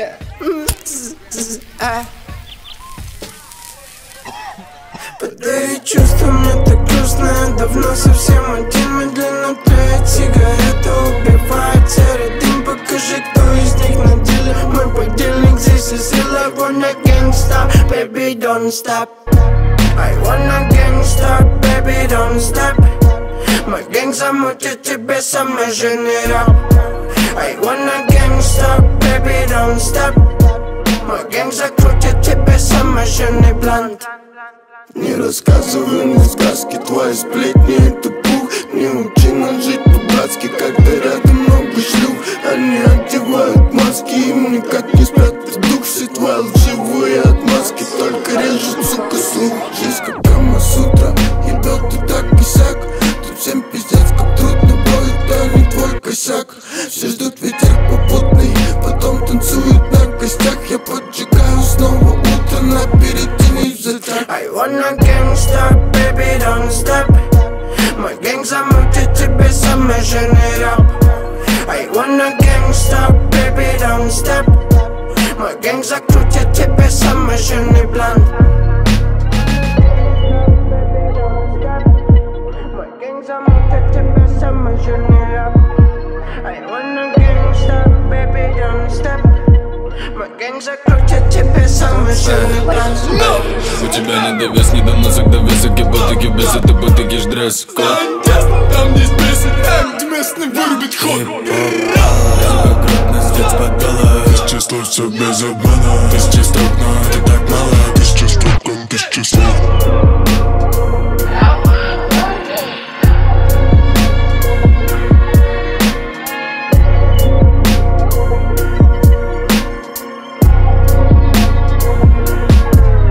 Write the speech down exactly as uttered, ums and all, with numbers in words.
Че? А? Подари чувства, мне так грустно. Давно совсем один, медленно тлеет сигарета. Убивает серый дым, покажи, кто из них на деле. Мой подельник здесь и сила. Wanna gangsta, baby, don't stop. I wanna gangsta, baby, don't stop. Мой гэнг замутит тебе саможженный рап. I wanna gangsta, baby, don't stop. Мой гэнг закрутит тебе саможженный блант. Не рассказывай мне сказки, твои сплетни это пух. Не учи нас жить по-братски, когда рядом много шлюх. Они одевают маски, им никак не спрятать дух. Все твои лживые отмазки только режут, сука, слух. Жизнь как Камасутра, ебет и так и сяк. Тут всем пиздец, как трудно будет, а не твой косяк. Все ждут ветер попутный, потом танцуют на костях. Я поджигаю снова утро, на перетяни за так. I wanna gangsta, baby, don't stop. Мой гэнг замутит тебе саможженный рап. I wanna gangsta, baby, don't stop. Мой гэнг закрутит тебе саможженный блант. Мой гэнг замутит тебе саможженный рап. I wanna gangsta, baby, don't stop. Мой гэнг закрутит тебе саможженный блант. У тебя не довес, не до носок довесок. Я бутыки без, это бутыки ж дресс-код. Там здесь десять эм, местный вырубит ход. Как крупно, здесь поддала. Тысячи слов, все без обмана. Тысячи строк, но это так мало.